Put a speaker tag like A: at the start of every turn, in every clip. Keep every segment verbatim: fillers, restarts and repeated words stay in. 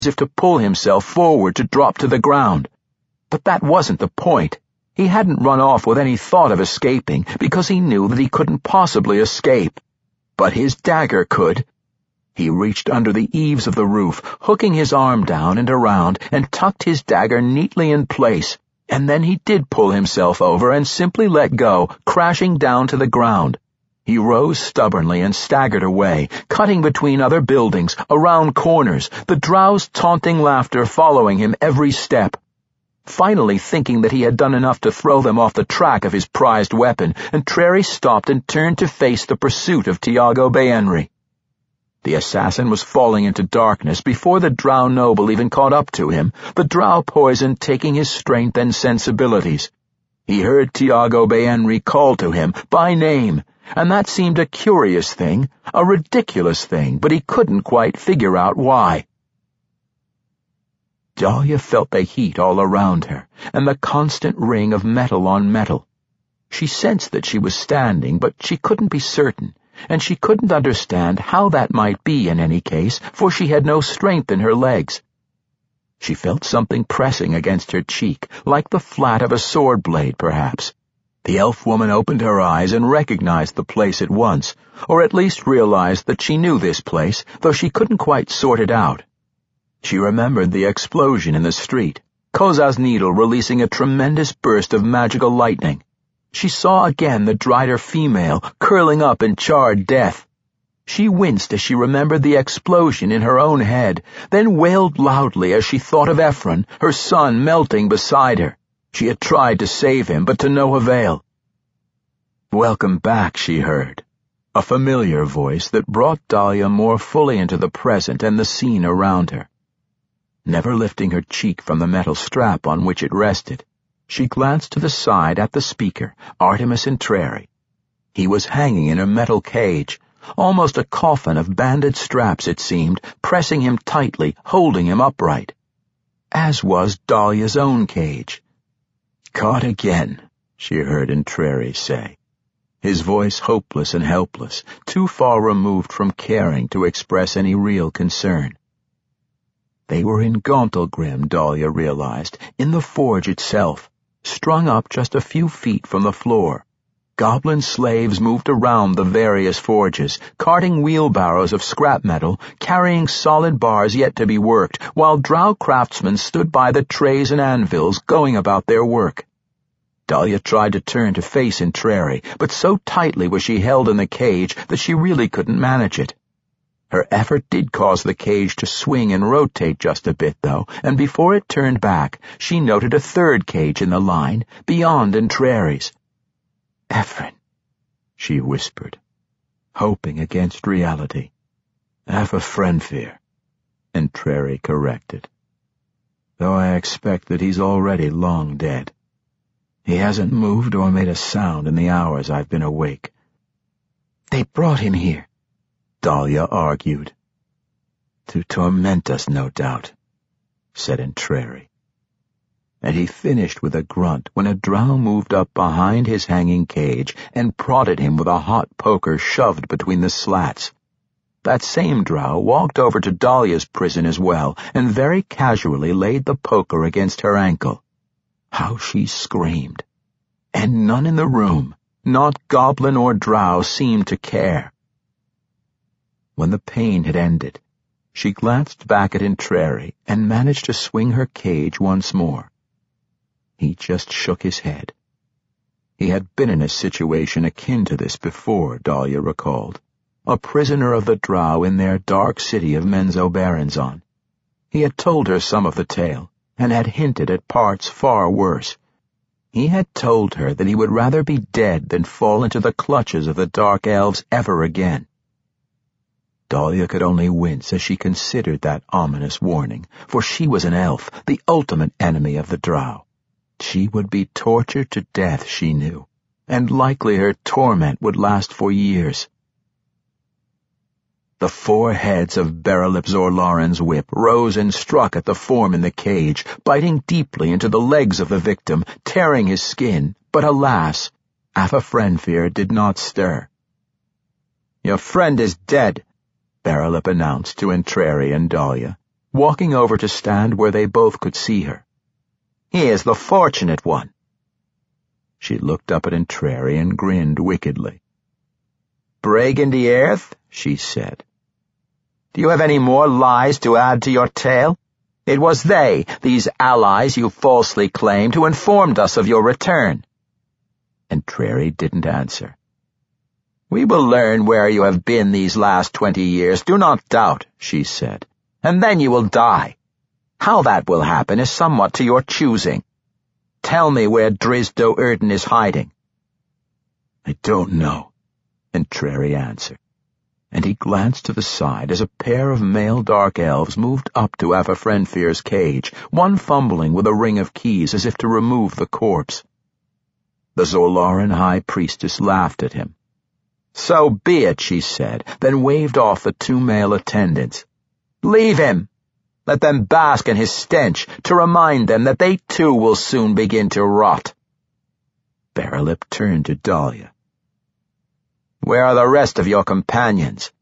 A: as if to pull himself forward to drop to the ground. But that wasn't the point. He hadn't run off with any thought of escaping, because he knew that he couldn't possibly escape. But his dagger could. He reached under the eaves of the roof, hooking his arm down and around, and tucked his dagger neatly in place, and then he did pull himself over and simply let go, crashing down to the ground. He rose stubbornly and staggered away, cutting between other buildings, around corners, the drow's taunting laughter following him every step. Finally thinking that he had done enough to throw them off the track of his prized weapon, Entreri stopped and turned to face the pursuit of Tiago Behenry. The assassin was falling into darkness before the drow noble even caught up to him, the drow poison taking his strength and sensibilities. He heard Tiago Behenry call to him by name, and that seemed a curious thing, a ridiculous thing, but he couldn't quite figure out why. Dahlia felt the heat all around her, and the constant ring of metal on metal. She sensed that she was standing, but she couldn't be certain, and she couldn't understand how that might be in any case, for she had no strength in her legs. She felt something pressing against her cheek, like the flat of a sword blade, perhaps. The elf woman opened her eyes and recognized the place at once, or at least realized that she knew this place, though she couldn't quite sort it out. She remembered the explosion in the street, Koza's needle releasing a tremendous burst of magical lightning. She saw again the Drider female curling up in charred death. She winced as she remembered the explosion in her own head, then wailed loudly as she thought of Ephron, her son, melting beside her. She had tried to save him, but to no avail. "Welcome back," she heard, a familiar voice that brought Dahlia more fully into the present and the scene around her. Never lifting her cheek from the metal strap on which it rested, she glanced to the side at the speaker, Artemis Entreri. He was hanging in a metal cage, almost a coffin of banded straps, it seemed, pressing him tightly, holding him upright. As was Dahlia's own cage. "Caught again," she heard Entreri say, his voice hopeless and helpless, too far removed from caring to express any real concern. They were in Gauntlgrim, Dahlia realized, in the forge itself, strung up just a few feet from the floor. Goblin slaves moved around the various forges, carting wheelbarrows of scrap metal, carrying solid bars yet to be worked, while drow craftsmen stood by the trays and anvils, going about their work. Dahlia tried to turn to face Entreri, but so tightly was she held in the cage that she really couldn't manage it. Her effort did cause the cage to swing and rotate just a bit, though, and before it turned back, she noted a third cage in the line, beyond Entreri's. "Ephron," she whispered, hoping against reality. "Afa Frenfir," Entreri corrected, "though I expect that he's already long dead. He hasn't moved or made a sound in the hours I've been awake." "They brought him here," Dahlia argued. "To torment us, no doubt," said Entreri. And he finished with a grunt when a drow moved up behind his hanging cage and prodded him with a hot poker shoved between the slats. That same drow walked over to Dahlia's prison as well and very casually laid the poker against her ankle. How she screamed! And none in the room, not goblin or drow, seemed to care. When the pain had ended, she glanced back at Entreri and managed to swing her cage once more. He just shook his head. He had been in a situation akin to this before, Dahlia recalled, a prisoner of the drow in their dark city of Menzoberranzan. He had told her some of the tale, and had hinted at parts far worse. He had told her that he would rather be dead than fall into the clutches of the dark elves ever again. Dahlia could only wince as she considered that ominous warning, for she was an elf, the ultimate enemy of the drow. She would be tortured to death, she knew, and likely her torment would last for years. The four heads of Berelip Zorlaren's whip rose and struck at the form in the cage, biting deeply into the legs of the victim, tearing his skin, but alas, Afa Frenfir did not stir. "Your friend is dead," Berelip announced to Entreri and Dahlia, walking over to stand where they both could see her. "He is the fortunate one." She looked up at Entreri and grinned wickedly. "Break in the earth?" she said. "Do you have any more lies to add to your tale? It was they, these allies you falsely claimed, who informed us of your return." Entreri didn't answer. "We will learn where you have been these last twenty years, do not doubt," she said, "and then you will die. How that will happen is somewhat to your choosing. Tell me where Drizzt Do'Urden is hiding." "I don't know," Entreri answered, and he glanced to the side as a pair of male dark elves moved up to Ava Frenfyr's cage, one fumbling with a ring of keys as if to remove the corpse. The Zolaran High Priestess laughed at him. "So be it," she said, then waved off the two male attendants. "Leave him! Let them bask in his stench, to remind them that they too will soon begin to rot." Berelip turned to Dahlia. "Where are the rest of your companions?"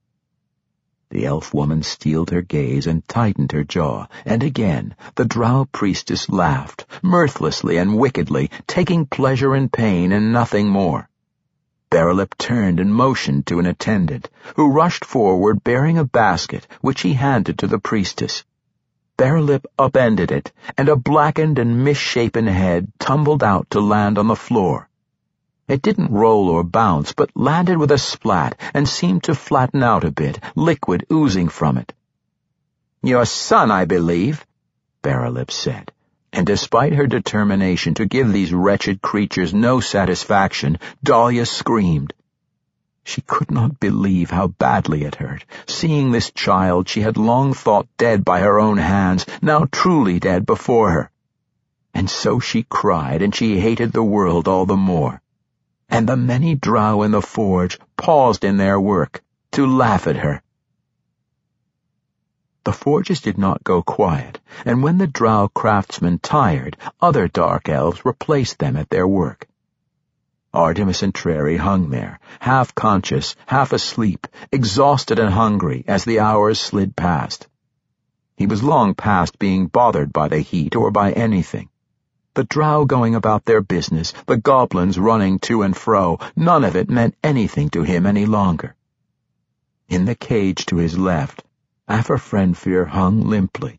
A: The elf woman steeled her gaze and tightened her jaw, and again the drow priestess laughed, mirthlessly and wickedly, taking pleasure in pain and nothing more. Berelip turned and motioned to an attendant, who rushed forward bearing a basket, which he handed to the priestess. Berelip upended it, and a blackened and misshapen head tumbled out to land on the floor. It didn't roll or bounce, but landed with a splat and seemed to flatten out a bit, liquid oozing from it. "Your son, I believe," Berelip said, and despite her determination to give these wretched creatures no satisfaction, Dahlia screamed. She could not believe how badly it hurt, seeing this child she had long thought dead by her own hands, now truly dead before her. And so she cried, and she hated the world all the more. And the many drow in the forge paused in their work to laugh at her. The forges did not go quiet, and when the drow craftsmen tired, other dark elves replaced them at their work. Artemis Entreri hung there, half conscious, half asleep, exhausted and hungry as the hours slid past. He was long past being bothered by the heat or by anything. The drow going about their business, the goblins running to and fro, none of it meant anything to him any longer. In the cage to his left, Ava Frenfyr hung limply,